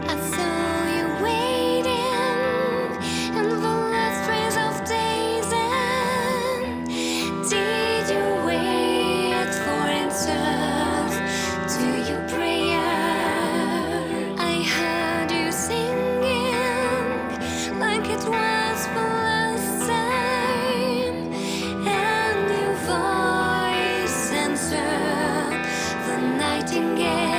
I saw you waiting in the last phrase of days. And did you wait for answers to your prayer? I heard you singing like it was the last time, and your voice answered the nightingale.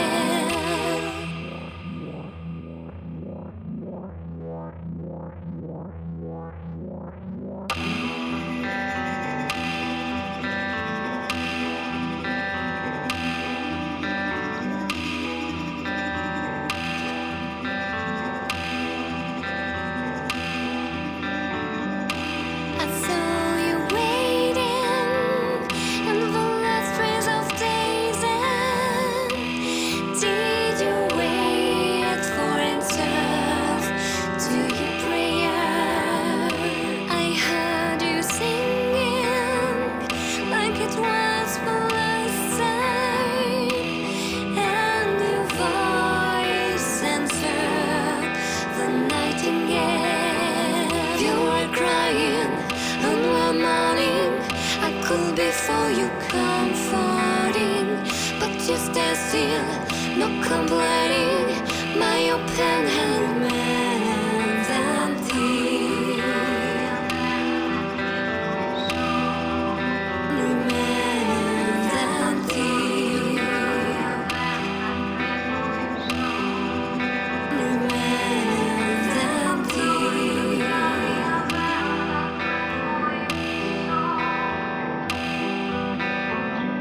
I saw you waiting in the last phrase of days. And did you wait for answers to your prayer? I heard you singing like it was the last time, and your voice answered the nightingale. You were crying and one morning I could be for you comforting, but you stay still, no complaining, my open hand man.